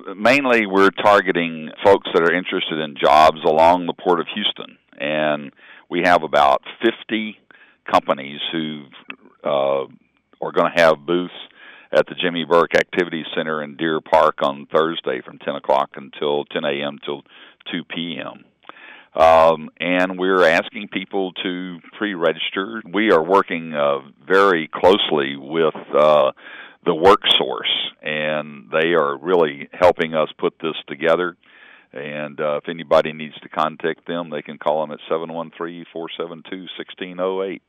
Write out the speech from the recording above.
mainly we're targeting folks that are interested in jobs along the Port of Houston, and we have about 50 companies who are going to have booths at the Jimmy Burke Activity Center in Deer Park on Thursday from 10 o'clock until 10 a.m. till 2 p.m. And we're asking people to pre-register. We are working very closely with the WorkSource, and they are really helping us put this together. And if anybody needs to contact them, they can call them at 713-472-1608.